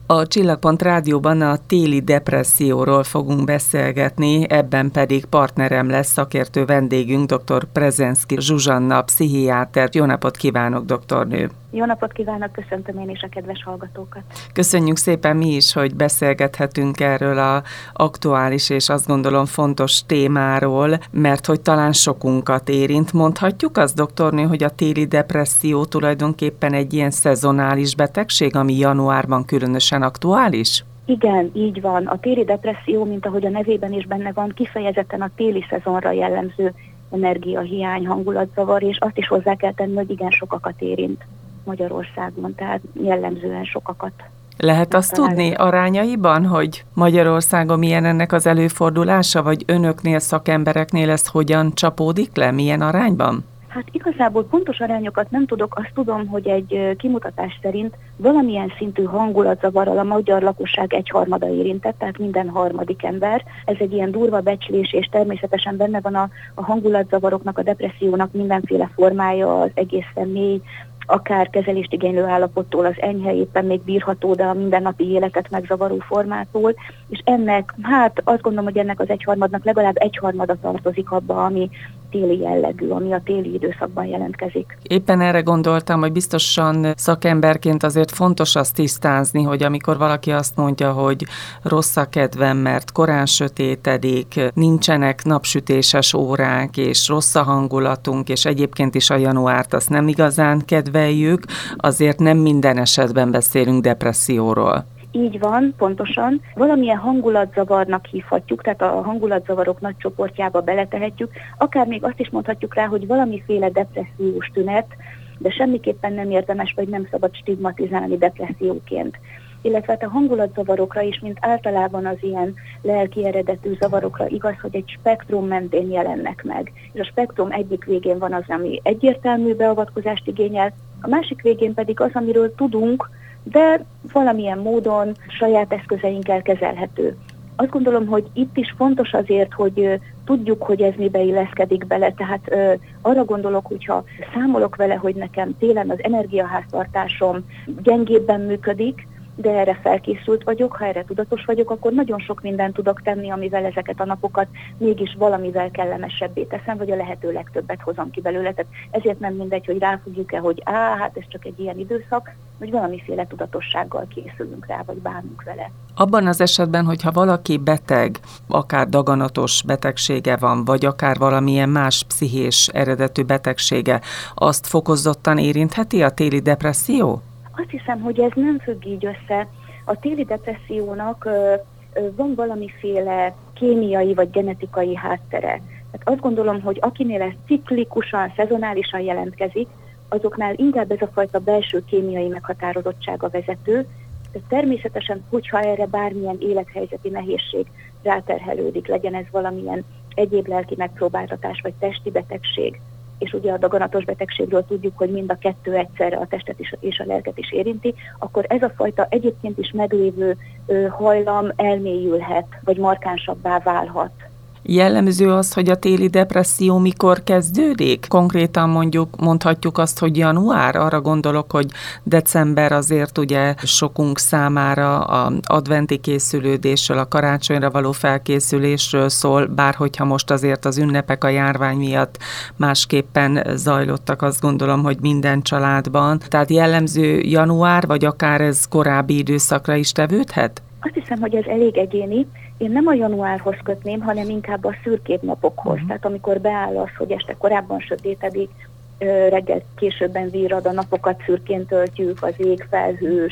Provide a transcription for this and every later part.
A Csillagpont Rádióban a téli depresszióról fogunk beszélgetni, ebben pedig partnerem lesz szakértő vendégünk, dr. Prezenszky Zsuzsanna, pszichiáter. Jó napot kívánok, doktornő! Jó napot kívánok, köszöntöm én is a kedves hallgatókat. Köszönjük szépen mi is, hogy beszélgethetünk erről az aktuális és azt gondolom fontos témáról, mert hogy talán sokunkat érint. Mondhatjuk azt, doktornő, hogy a téli depresszió tulajdonképpen egy ilyen szezonális betegség, ami januárban különösen aktuális? Igen, így van. A téli depresszió, mint ahogy a nevében is benne van, kifejezetten a téli szezonra jellemző energiahiány, hangulatzavar, és azt is hozzá kell tenni, hogy igen sokakat érint Magyarországon, tehát jellemzően sokakat. Lehet azt tudni arányaiban, hogy Magyarországon milyen ennek az előfordulása, vagy önöknél, szakembereknél ez hogyan csapódik le, milyen arányban? Hát igazából pontos arányokat nem tudok, azt tudom, hogy egy kimutatás szerint valamilyen szintű hangulatzavarral a magyar lakosság 1/3 érintett, tehát minden harmadik ember. Ez egy ilyen durva becslés, és természetesen benne van a hangulatzavaroknak, a depressziónak mindenféle formája, az egészen mély, akár kezelést igénylő állapottól, az enyhe, éppen még bírható, de a mindennapi életet megzavaró formától, és ennek, hát azt gondolom, hogy ennek az 1/3 legalább 1/3 tartozik abba, ami téli jellegű, ami a téli időszakban jelentkezik. Éppen erre gondoltam, hogy biztosan szakemberként azért fontos azt tisztázni, hogy amikor valaki azt mondja, hogy rossz a kedvem, mert korán sötétedik, nincsenek napsütéses órák, és rossz a hangulatunk, és egyébként is a januárt azt nem igazán kedveljük, azért nem minden esetben beszélünk depresszióról. Így van, pontosan. Valamilyen hangulatzavarnak hívhatjuk, tehát a hangulatzavarok nagy csoportjába beletehetjük, akár még azt is mondhatjuk rá, hogy valamiféle depressziós tünet, de semmiképpen nem érdemes, vagy nem szabad stigmatizálni depresszióként. Illetve a hangulatzavarokra is, mint általában az ilyen lelki eredetű zavarokra igaz, hogy egy spektrum mentén jelennek meg. És a spektrum egyik végén van az, ami egyértelmű beavatkozást igényel, a másik végén pedig az, amiről tudunk, de valamilyen módon saját eszközeinkkel kezelhető. Azt gondolom, hogy itt is fontos azért, hogy tudjuk, hogy ez mibe illeszkedik bele, tehát arra gondolok, hogyha számolok vele, hogy nekem télen az energiaháztartásom gyengébben működik, de erre felkészült vagyok, ha erre tudatos vagyok, akkor nagyon sok mindent tudok tenni, amivel ezeket a napokat mégis valamivel kellemesebbé teszem, vagy a lehető legtöbbet hozom ki belőle. Tehát ezért nem mindegy, hogy ráfogjuk-e, hogy hát ez csak egy ilyen időszak, hogy valamiféle tudatossággal készülünk rá, vagy bánunk vele. Abban az esetben, hogyha valaki beteg, akár daganatos betegsége van, vagy akár valamilyen más pszichés eredetű betegsége, azt fokozottan érintheti a téli depresszió? Azt hiszem, hogy ez nem függ így össze. A téli depressziónak van valamiféle kémiai vagy genetikai háttere. Tehát azt gondolom, hogy akinél ez ciklikusan, szezonálisan jelentkezik, azoknál inkább ez a fajta belső kémiai meghatározottság a vezető. De természetesen, hogyha erre bármilyen élethelyzeti nehézség ráterhelődik, legyen ez valamilyen egyéb lelki megpróbáltatás vagy testi betegség, és ugye a daganatos betegségről tudjuk, hogy mind a kettő egyszerre a testet és a lelket is érinti, akkor ez a fajta egyébként is meglévő hajlam elmélyülhet, vagy markánsabbá válhat. Jellemző az, hogy a téli depresszió mikor kezdődik? Konkrétan mondhatjuk azt, hogy január? Arra gondolok, hogy december azért ugye sokunk számára az adventi készülődésről, a karácsonyra való felkészülésről szól, bár hogyha most azért az ünnepek a járvány miatt másképpen zajlottak, azt gondolom, hogy minden családban. Tehát jellemző január, vagy akár ez korábbi időszakra is tevődhet? Azt hiszem, hogy ez elég egyéni. Én nem a januárhoz kötném, hanem inkább a szürkébb napokhoz. Tehát amikor beáll az, hogy este korábban sötétedik, reggel későbben virrad, a napokat szürkén töltjük, az ég felhős,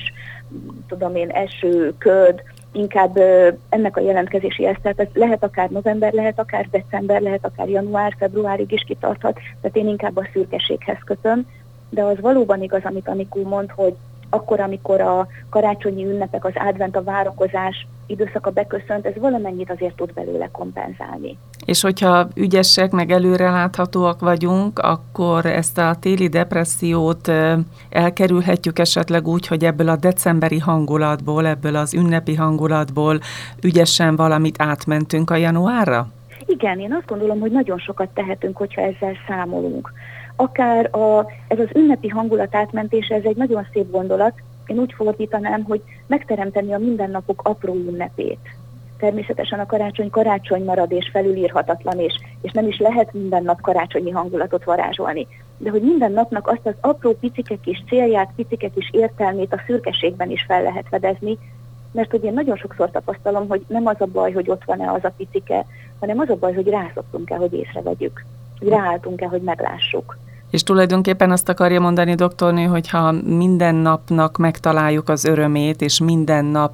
eső, köd, inkább ennek a jelentkezéséhez. Tehát ez lehet akár november, lehet akár december, lehet akár január, februárig is kitarthat, tehát én inkább a szürkeséghez kötöm. De az valóban igaz, amit Anikó mond, hogy akkor, amikor a karácsonyi ünnepek, az advent, a várakozás időszaka beköszönt, ez valamennyit azért tud belőle kompenzálni. És hogyha ügyesek, meg előreláthatóak vagyunk, akkor ezt a téli depressziót elkerülhetjük esetleg úgy, hogy ebből a decemberi hangulatból, ebből az ünnepi hangulatból ügyesen valamit átmentünk a januárra? Igen, én azt gondolom, hogy nagyon sokat tehetünk, hogyha ezzel számolunk. Akár ez az ünnepi hangulat átmentése, ez egy nagyon szép gondolat, Én úgy fordítanám, hogy megteremteni a mindennapok apró ünnepét. Természetesen a karácsony marad és felülírhatatlan, és nem is lehet minden nap karácsonyi hangulatot varázsolni. De hogy minden napnak azt az apró picike kis célját, picike kis értelmét a szürkeségben is fel lehet fedezni, mert hogy én nagyon sokszor tapasztalom, hogy nem az a baj, hogy ott van-e az a picike, hanem az a baj, hogy rászoktunk-e, hogy észrevegyük, hogy ráálltunk-e, hogy meglássuk. És tulajdonképpen azt akarja mondani, doktornő, hogy ha minden napnak megtaláljuk az örömét, és minden nap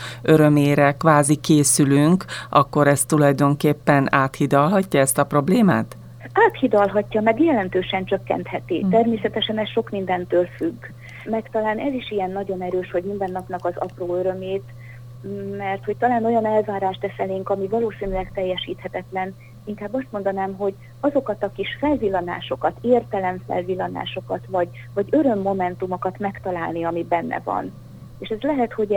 örömére kvázi készülünk, akkor ez tulajdonképpen áthidalhatja ezt a problémát? Áthidalhatja, meg jelentősen csökkentheti. Természetesen ez sok mindentől függ. Meg talán ez is ilyen nagyon erős, hogy minden napnak az apró örömét, mert hogy talán olyan elvárást tesz elénk, ami valószínűleg teljesíthetetlen. Inkább azt mondanám, hogy azokat a kis felvillanásokat, értelemfelvillanásokat, vagy örömmomentumokat megtalálni, ami benne van. És ez lehet, hogy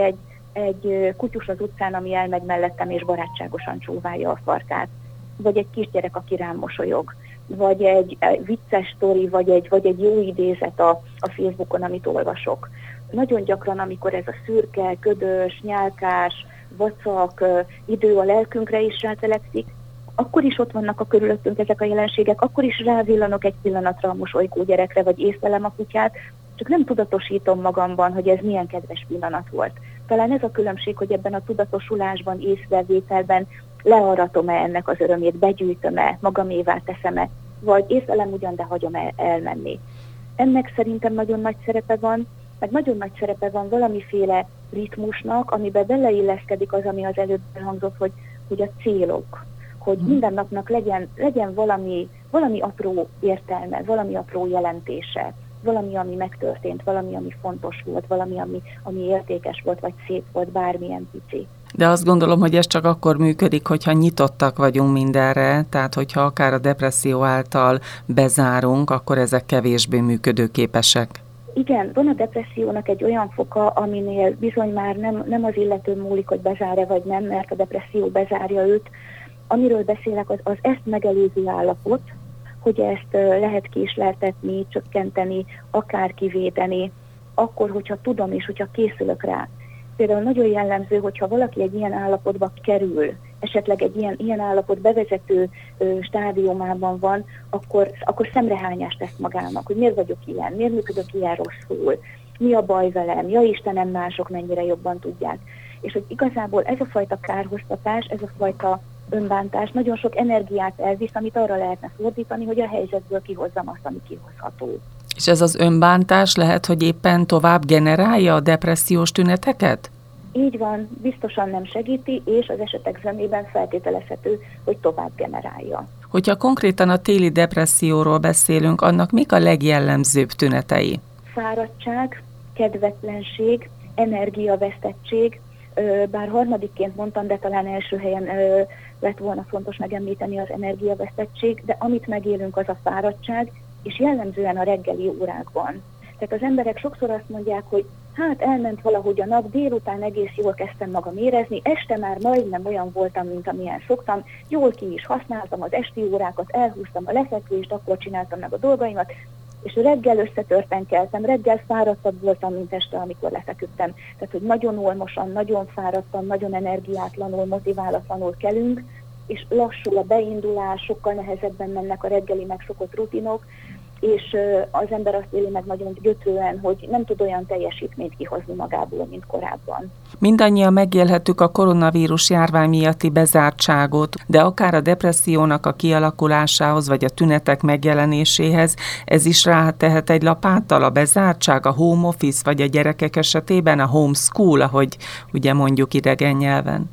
egy kutyus az utcán, ami elmegy mellettem, és barátságosan csóválja a farkát, vagy egy kisgyerek, aki rám mosolyog, vagy egy vicces sztori, vagy egy jó idézet a Facebookon, amit olvasok. Nagyon gyakran, amikor ez a szürke, ködös, nyálkás, vacak idő a lelkünkre is rátelekszik, akkor is ott vannak a körülöttünk ezek a jelenségek, akkor is rávillanok egy pillanatra a mosolygó gyerekre, vagy észlelem a kutyát, csak nem tudatosítom magamban, hogy ez milyen kedves pillanat volt. Talán ez a különbség, hogy ebben a tudatosulásban, észrevételben learatom-e ennek az örömét, begyűjtöm-e, magamévá teszem-e, vagy észlelem ugyan, de hagyom elmenni. Ennek szerintem nagyon nagy szerepe van, meg nagyon nagy szerepe van valamiféle ritmusnak, amiben beleilleszkedik az, ami az előbb elhangzott, hogy a célok, hogy minden napnak legyen valami apró értelme, valami apró jelentése, valami, ami megtörtént, valami, ami fontos volt, valami, ami értékes volt, vagy szép volt, bármilyen pici. De azt gondolom, hogy ez csak akkor működik, hogyha nyitottak vagyunk mindenre, tehát hogyha akár a depresszió által bezárunk, akkor ezek kevésbé működőképesek. Igen, van a depressziónak egy olyan foka, aminél bizony már nem az illető múlik, hogy bezár-e vagy nem, mert a depresszió bezárja őt. Amiről beszélek, az ezt megelőző állapot, hogy ezt lehet késleltetni, csökkenteni, akár kivédeni, akkor, hogyha tudom és hogyha készülök rá. Például nagyon jellemző, hogyha valaki egy ilyen állapotba kerül, esetleg egy ilyen állapot bevezető stádiumában van, akkor szemrehányást tesz magának, hogy miért vagyok ilyen, miért működök ilyen rosszul, mi a baj velem, ja Istenem, mások mennyire jobban tudják. És hogy igazából ez a fajta kárhoztatás, ez a fajta önbántás nagyon sok energiát elvisz, amit arra lehetne fordítani, hogy a helyzetből kihozzam azt, ami kihozható. És ez az önbántás lehet, hogy éppen tovább generálja a depressziós tüneteket? Így van, biztosan nem segíti, és az esetek zömében feltételezhető, hogy tovább generálja. Hogyha konkrétan a téli depresszióról beszélünk, annak mik a legjellemzőbb tünetei? Fáradtság, kedvetlenség, energiavesztettség, bár harmadikként mondtam, de talán első helyen lett volna fontos megemlíteni az energiavesztettség, de amit megélünk, az a fáradtság, és jellemzően a reggeli órákban. Tehát az emberek sokszor azt mondják, hogy hát elment valahogy a nap, délután egész jól kezdtem magam érezni, este már majdnem olyan voltam, mint amilyen szoktam, jól ki is használtam az esti órákat, elhúztam a lefekvést, akkor csináltam meg a dolgaimat, és reggel összetörten keltem, reggel fáradtabb voltam, mint este, amikor lefeküdtem. Tehát, hogy nagyon olmosan, nagyon fáradtan, nagyon energiátlanul, motiválatlanul kelünk, és lassul a beindulás, sokkal nehezebben mennek a reggeli megszokott rutinok, és az ember azt éli meg nagyon gyötrően, hogy nem tud olyan teljesítményt kihozni magából, mint korábban. Mindannyian megélhettük a koronavírus járvány miatti bezártságot, de akár a depressziónak a kialakulásához, vagy a tünetek megjelenéséhez ez is rátehet egy lapáttal a bezártság, a home office, vagy a gyerekek esetében a homeschool, ahogy ugye mondjuk idegen nyelven.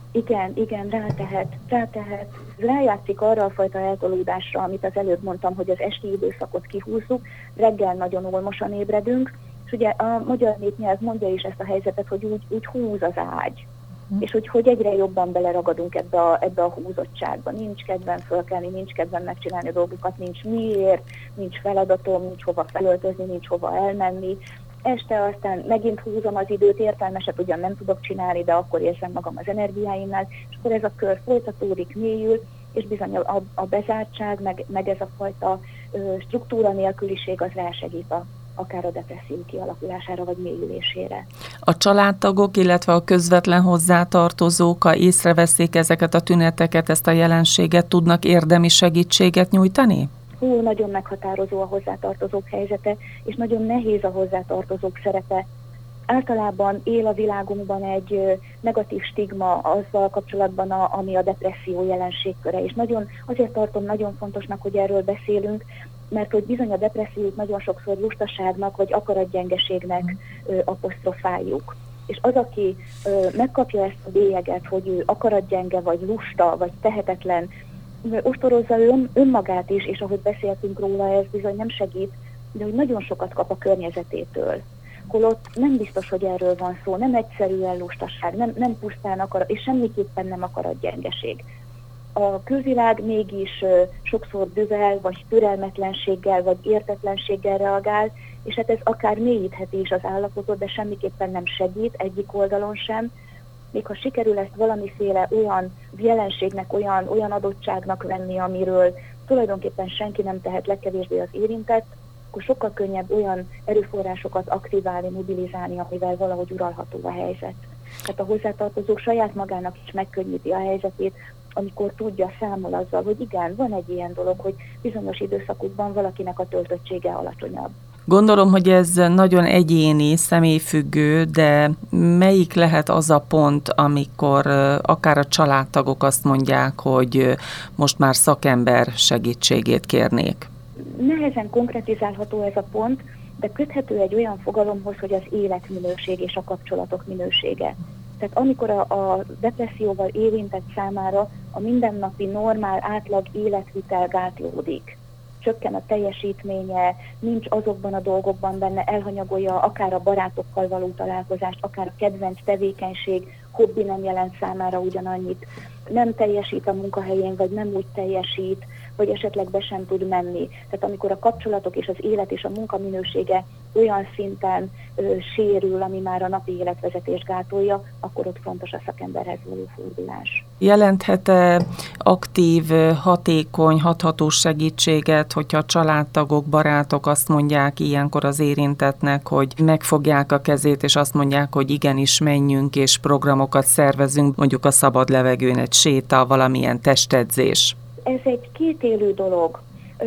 Igen, rátehet. Rájátszik arra a fajta eltolódásra, amit az előbb mondtam, hogy az esti időszakot kihúzzuk, reggel nagyon olmosan ébredünk, és ugye a magyar népnyelv mondja is ezt a helyzetet, hogy úgy húz az ágy, és hogy egyre jobban beleragadunk ebbe a húzottságba. Nincs kedvem fölkelni, nincs kedvem megcsinálni a dolgokat, nincs miért, nincs feladatom, nincs hova felöltözni, nincs hova elmenni. Este aztán megint húzom az időt, értelmeset ugyan nem tudok csinálni, de akkor érzem magam az energiáimnál, és akkor ez a kör folytatódik, mélyül, és bizony a bezártság, meg ez a fajta struktúra nélküliség az rásegít akár a depresszió kialakulására vagy mélyülésére. A családtagok, illetve a közvetlen hozzátartozók, ha észreveszik ezeket a tüneteket, ezt a jelenséget, tudnak érdemi segítséget nyújtani? Nagyon meghatározó a hozzátartozók helyzete, és nagyon nehéz a hozzátartozók szerepe. Általában él a világunkban egy negatív stigma azzal kapcsolatban, ami a depresszió jelenségköre, és azért tartom nagyon fontosnak, hogy erről beszélünk, mert hogy bizony a depressziót nagyon sokszor lustaságnak vagy akaratgyengeségnek apostrofáljuk. És az, aki megkapja ezt a bélyeget, hogy ő akaratgyenge, vagy lusta, vagy tehetetlen, ostorozza önmagát is, és ahogy beszéltünk róla, ez bizony nem segít, de hogy nagyon sokat kap a környezetétől. Holott nem biztos, hogy erről van szó, nem egyszerűen lustaság, nem pusztán akarat, és semmiképpen nem akaratgyengeség. A külvilág mégis sokszor düvel, vagy türelmetlenséggel, vagy értetlenséggel reagál, és hát ez akár mélyítheti is az állapotot, de semmiképpen nem segít egyik oldalon sem. Még ha sikerül ezt valamiféle olyan jelenségnek, olyan adottságnak venni, amiről tulajdonképpen senki nem tehet, legkevésbé az érintett, akkor sokkal könnyebb olyan erőforrásokat aktiválni, mobilizálni, amivel valahogy uralható a helyzet. Tehát a hozzátartozó saját magának is megkönnyíti a helyzetét, amikor tudja, számol azzal, hogy igen, van egy ilyen dolog, hogy bizonyos időszakokban valakinek a töltöttsége alacsonyabb. Gondolom, hogy ez nagyon egyéni, személyfüggő, de melyik lehet az a pont, amikor akár a családtagok azt mondják, hogy most már szakember segítségét kérnék? Nehezen konkretizálható ez a pont, de köthető egy olyan fogalomhoz, hogy az életminőség és a kapcsolatok minősége. Tehát amikor a depresszióval érintett számára a mindennapi normál átlag életvitel gátlódik, csökken a teljesítménye, nincs azokban a dolgokban benne, elhanyagolja akár a barátokkal való találkozást, akár a kedvenc tevékenység, hobbi nem jelent számára ugyanannyit, nem teljesít a munkahelyén, vagy nem úgy teljesít, vagy esetleg be sem tud menni. Tehát amikor a kapcsolatok és az élet és a munka minősége olyan szinten sérül, ami már a napi életvezetést gátolja, akkor ott fontos a szakemberhez való fordulás. Jelenthet-e aktív, hatékony, hathatós segítséget, hogyha a családtagok, barátok azt mondják ilyenkor az érintettnek, hogy megfogják a kezét, és azt mondják, hogy igenis menjünk, és programokat szervezünk, mondjuk a szabad levegőn, egy séta, valamilyen testedzés? Ez egy kétélű dolog.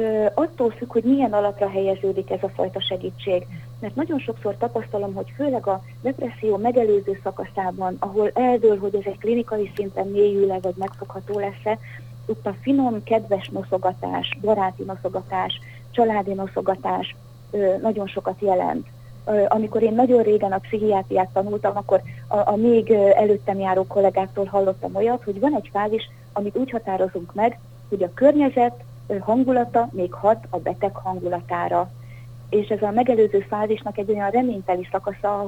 Attól függ, hogy milyen alapra helyeződik ez a fajta segítség. Mert nagyon sokszor tapasztalom, hogy főleg a depresszió megelőző szakaszában, ahol eldől, hogy ez egy klinikai szinten mélyül-e, vagy megfogható lesz-e, ott a finom, kedves noszogatás, baráti noszogatás, családi noszogatás nagyon sokat jelent. Amikor én nagyon régen a pszichiátriát tanultam, akkor a még előttem járó kollégáktól hallottam olyat, hogy van egy fázis, amit úgy határozunk meg, hogy a környezet hangulata még hat a beteg hangulatára. És ez a megelőző fázisnak egy olyan reményteli szakasza,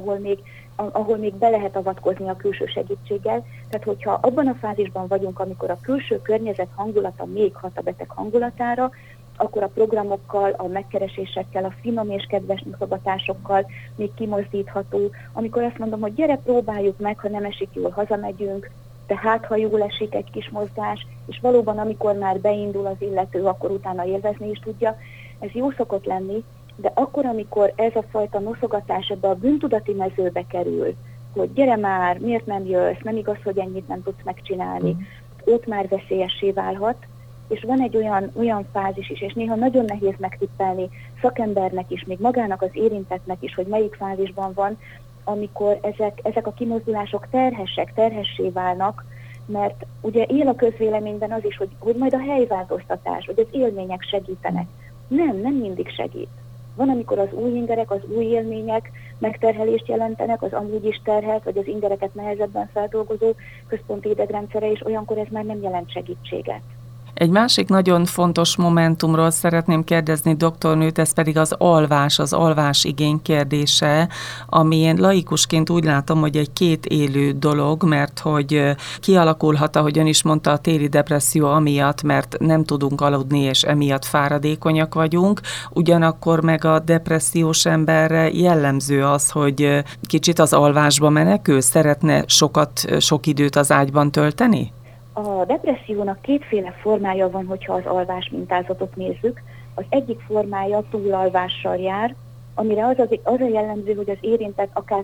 ahol még be lehet avatkozni a külső segítséggel. Tehát, hogyha abban a fázisban vagyunk, amikor a külső környezet hangulata még hat a beteg hangulatára, akkor a programokkal, a megkeresésekkel, a finom és kedves noszogatásokkal még kimozdítható. Amikor azt mondom, hogy gyere, próbáljuk meg, ha nem esik jól, hazamegyünk, tehát ha jól esik egy kis mozgás, és valóban amikor már beindul az illető, akkor utána élvezni is tudja. Ez jó szokott lenni, de akkor, amikor ez a fajta noszogatás ebbe a bűntudati mezőbe kerül, hogy gyere már, miért nem jössz, nem igaz, hogy ennyit nem tudsz megcsinálni, ott már veszélyessé válhat, és van egy olyan fázis is, és néha nagyon nehéz megtippelni szakembernek is, még magának az érintettnek is, hogy melyik fázisban van, amikor ezek a kimozdulások terhessé válnak, mert ugye él a közvéleményben az is, hogy majd a helyváltoztatás, vagy az élmények segítenek. Nem mindig segít. Van, amikor az új ingerek, az új élmények megterhelést jelentenek, az amúgy is terhelt, vagy az ingereket nehezebben feldolgozó központi idegrendszere, és olyankor ez már nem jelent segítséget. Egy másik nagyon fontos momentumról szeretném kérdezni doktornőt, ez pedig az alvás igény kérdése, ami én laikusként úgy látom, hogy egy kétélű dolog, mert hogy kialakulhat, ahogy ön is mondta, a téli depresszió amiatt, mert nem tudunk aludni, és emiatt fáradékonyak vagyunk, ugyanakkor meg a depressziós emberre jellemző az, hogy kicsit az alvásba menekül, szeretne sok időt az ágyban tölteni? A depressziónak kétféle formája van, hogyha az alvás mintázatot nézzük. Az egyik formája túlalvással jár, amire az a jellemző, hogy az érintett akár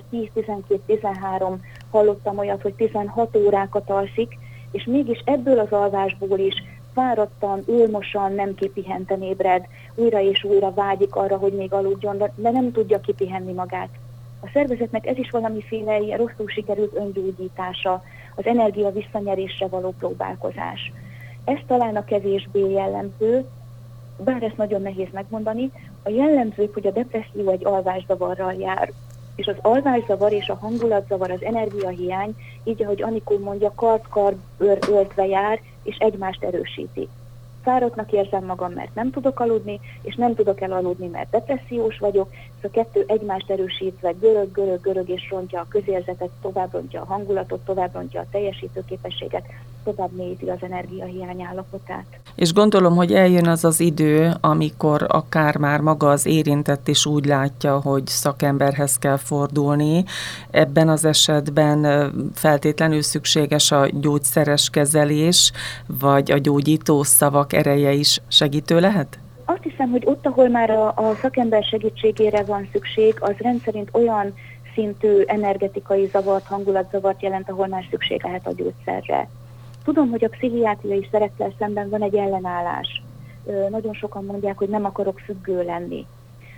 10-12-13, hallottam olyat, hogy 16 órákat alszik, és mégis ebből az alvásból is fáradtan, ulmosan, nem kipihenten ébred, újra és újra vágyik arra, hogy még aludjon, de nem tudja kipihenni magát. A szervezetnek ez is valamiféle ilyen rosszul sikerült öngyógyítása, az energia visszanyerésre való próbálkozás. Ez talán a kevésbé jellemző, bár ezt nagyon nehéz megmondani. A jellemző, hogy a depresszió egy alvászavarral jár. És az alvászavar és a hangulatzavar, az energiahiány, így ahogy Anikó mondja, kard-kard öltve jár, és egymást erősíti. Fáradtnak érzem magam, mert nem tudok aludni, és nem tudok elaludni, mert depressziós vagyok. Ez a kettő egymást erősítve görög, és rontja a közérzetet, tovább rontja a hangulatot, tovább rontja a teljesítőképességet, tovább mélyíti az energiahiány állapotát. És gondolom, hogy eljön az az idő, amikor akár már maga az érintett is úgy látja, hogy szakemberhez kell fordulni. Ebben az esetben feltétlenül szükséges a gyógyszeres kezelés, vagy a gyógyító szavak ereje is segítő lehet? Azt hiszem, hogy ott, ahol már a szakember segítségére van szükség, az rendszerint olyan szintű energetikai zavart, hangulatzavart jelent, ahol már szükség lehet a gyógyszerre. Tudom, hogy a pszichiátriai szerekkel szemben van egy ellenállás. Nagyon sokan mondják, hogy nem akarok függő lenni.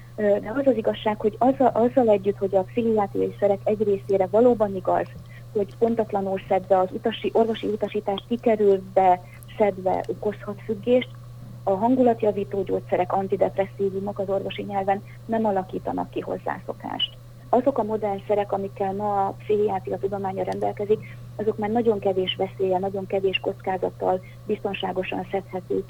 De az az igazság, hogy azzal együtt, hogy a pszichiátriai szerek egy részére valóban igaz, hogy pontatlanul szedve az orvosi utasítást kikerülve szedve okozhat függést, a hangulatjavító gyógyszerek, antidepresszívumok az orvosi nyelven nem alakítanak ki hozzászokást. Azok a modern szerek, amikkel ma a pszichiátria tudománya rendelkezik, azok már nagyon kevés veszéllyel, nagyon kevés kockázattal biztonságosan szedhetők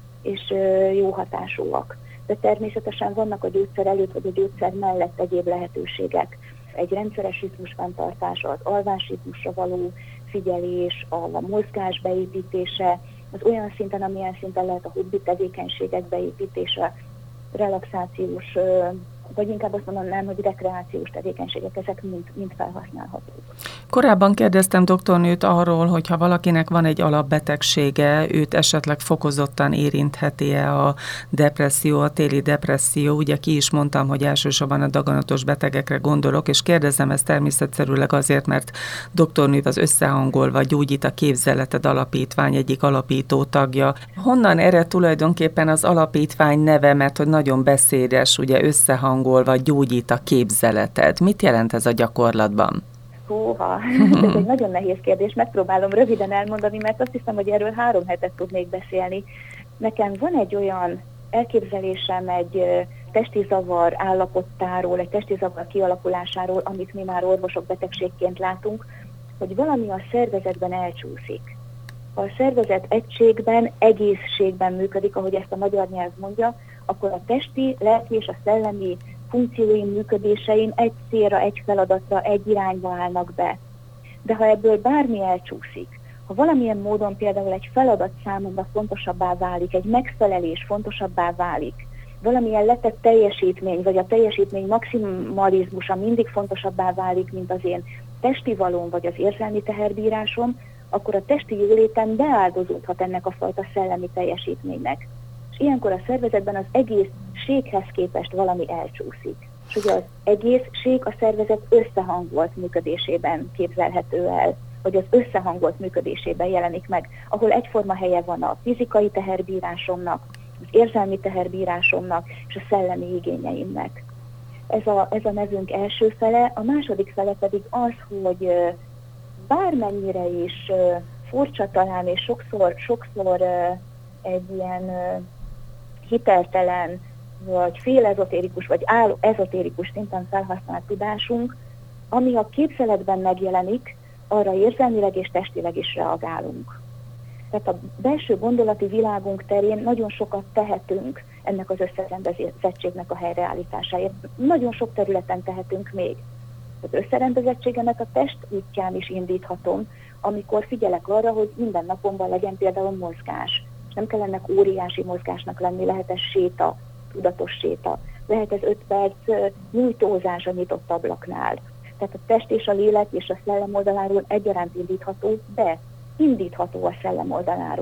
és jó hatásúak. De természetesen vannak a gyógyszer előtt vagy a gyógyszer mellett egyéb lehetőségek. Egy rendszeres ritmusfenntartás, az alvásritmusra való figyelés, a mozgás beépítése, az olyan szinten, amilyen szinten lehet a hobbi tevékenységek beépítése, relaxációs, vagy inkább azt mondanám, hogy rekreációs tevékenységek, ezek mind felhasználhatók. Korábban kérdeztem doktornőt arról, hogy ha valakinek van egy alapbetegsége, őt esetleg fokozottan érintheti-e a depresszió, a téli depresszió. Ugye ki is mondtam, hogy elsősorban a daganatos betegekre gondolok, és kérdezem ezt természetszerűleg azért, mert doktornő az Összehangolva Gyógyít a Képzeleted Alapítvány egyik alapító tagja. Honnan ered tulajdonképpen az alapítvány neve, mert hogy nagyon beszédes, ugye Összehangolva Gyógyít a Képzeleted. Mit jelent ez a gyakorlatban? Húha, ez egy nagyon nehéz kérdés, megpróbálom röviden elmondani, mert azt hiszem, hogy erről 3 hetet tudnék beszélni. Nekem van egy olyan elképzelésem egy testi zavar állapottáról, egy testi zavar kialakulásáról, amit mi már orvosok betegségként látunk, hogy valami a szervezetben elcsúszik. Ha a szervezet egységben, egészségben működik, ahogy ezt a magyar nyelv mondja, akkor a testi, lelki és a szellemi funkcióim, működéseim egy célra, egy feladatra, egy irányba állnak be. De ha ebből bármi elcsúszik, ha valamilyen módon például egy feladat számomra fontosabbá válik, egy megfelelés fontosabbá válik, valamilyen letett teljesítmény, vagy a teljesítmény maximalizmusa mindig fontosabbá válik, mint az én testi valóm, vagy az érzelmi teherbírásom, akkor a testi jólétem beáldozódhat ennek a fajta szellemi teljesítménynek. És ilyenkor a szervezetben az egészséghez képest valami elcsúszik. És ugye az egészség a szervezet összehangolt működésében képzelhető el, vagy az összehangolt működésében jelenik meg, ahol egyforma helye van a fizikai teherbírásomnak, az érzelmi teherbírásomnak és a szellemi igényeimnek. Ez a nevünk első fele, a második fele pedig az, hogy bármennyire is furcsa talán, és sokszor egy ilyen hiteltelen, vagy félezotérikus, vagy ezotérikus szinten felhasznált tudásunk, ami a képzeletben megjelenik, arra érzelmileg és testileg is reagálunk. Tehát a belső gondolati világunk terén nagyon sokat tehetünk ennek az összerendezettségnek a helyreállításáért. Nagyon sok területen tehetünk még. Az összerendezettségemet a test útján is indíthatom, amikor figyelek arra, hogy minden napomban legyen például mozgás. És nem kell ennek óriási mozgásnak lenni, lehet ez séta, tudatos séta. Lehet ez 5 perc nyújtózás a nyitott ablaknál. Tehát a test és a lélek és a szellem oldaláról egyaránt indítható, de indítható a szellem oldaláról.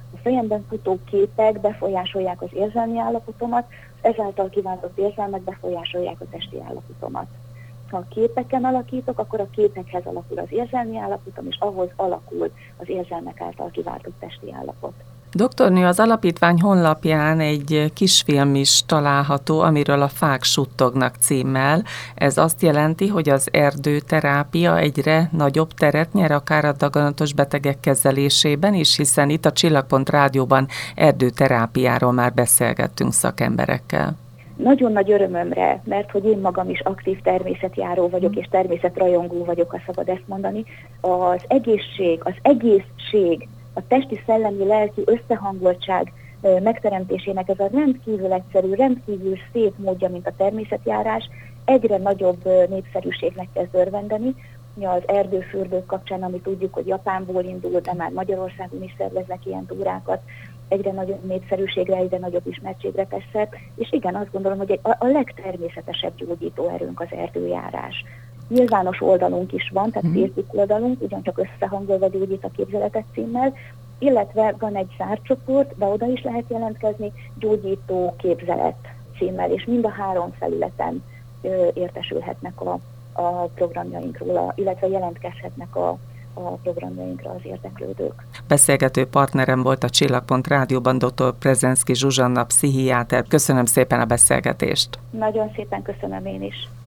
A fejemben futó képek befolyásolják az érzelmi állapotomat, ezáltal kiváltott érzelmek befolyásolják a testi állapotomat. Ha a képeken alakítok, akkor a képekhez alakul az érzelmi állapotom, és ahhoz alakul az érzelmek által kiváltott testi állapot. Doktornő, az alapítvány honlapján egy kisfilm is található, amiről a fák suttognak címmel. Ez azt jelenti, hogy az erdőterápia egyre nagyobb teret nyer akár a daganatos betegek kezelésében is, hiszen itt a Csillagpont Rádióban erdőterápiáról már beszélgettünk szakemberekkel. Nagyon nagy örömömre, mert hogy én magam is aktív természetjáró vagyok, és természetrajongó vagyok, ha szabad ezt mondani. Az egészség, az egészség, a testi, szellemi, lelki összehangoltság megteremtésének ez a rendkívül egyszerű, rendkívül szép módja, mint a természetjárás, egyre nagyobb népszerűségnek kezd örvendeni. Az erdőfürdők kapcsán, ami tudjuk, hogy Japánból indul, de már Magyarországon is szerveznek ilyen túrákat, egyre nagyobb népszerűségre, egyre nagyobb ismertségre tesz szert, és igen, azt gondolom, hogy a legtermészetesebb gyógyító erőnk az erdőjárás. Nyilvános oldalunk is van, tehát Facebook oldalunk, ugyancsak Összehangolva gyógyít a képzeletet címmel, illetve van egy zárt csoport, de oda is lehet jelentkezni, Gyógyító Képzelet címmel, és mind a 3 felületen értesülhetnek a programjainkról, illetve jelentkezhetnek a programjainkra az érdeklődők. Beszélgető partnerem volt a Csillagpont Rádióban dr. Brzezinski Zsuzsanna, pszichiáter. Köszönöm szépen a beszélgetést. Nagyon szépen köszönöm én is.